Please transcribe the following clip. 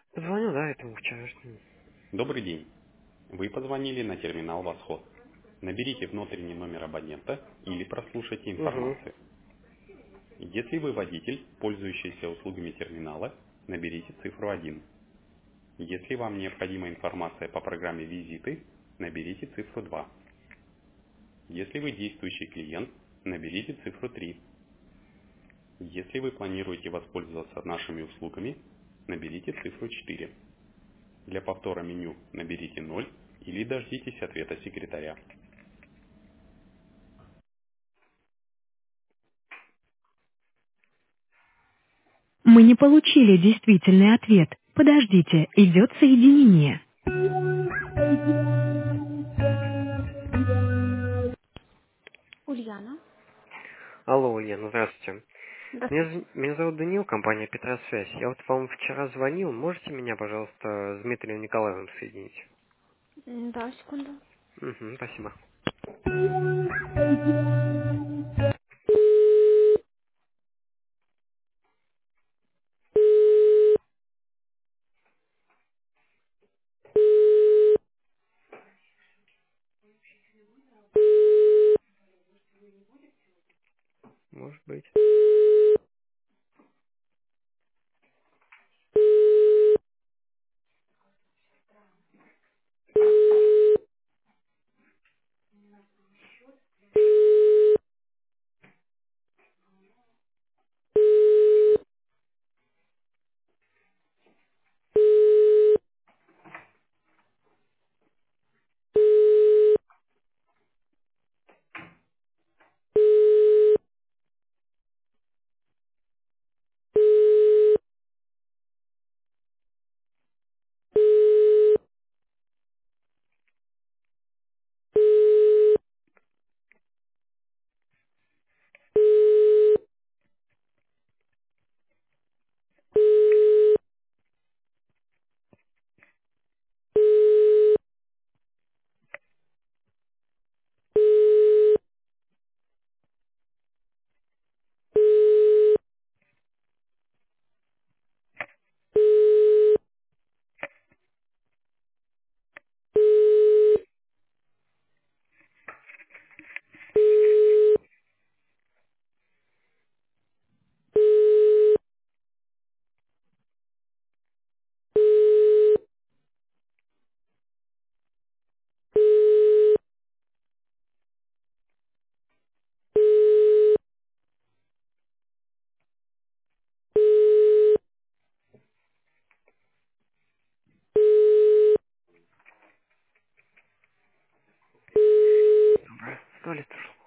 Позвонил, да, этому вчерашнему. Добрый день. Вы позвонили на терминал «Восход». Наберите внутренний номер абонента или прослушайте Угу. информацию. Если вы водитель, пользующийся услугами терминала, наберите цифру 1. Если вам необходима информация по программе «Визиты», наберите цифру 2. Если вы действующий клиент, наберите цифру 3. Если вы планируете воспользоваться нашими услугами, наберите цифру 4. Для повтора меню наберите 0 или дождитесь ответа секретаря. Мы не получили действительный ответ. Подождите, идет соединение. Ульяна. Алло, Ульяна, здравствуйте. Здравствуйте. Меня зовут Данил, компания Петросвязь. Я вот вам вчера звонил. Можете меня, пожалуйста, с Дмитрием Николаевым соединить? Да, секунду. Угу, спасибо. Может быть. Доброе. 100 литров.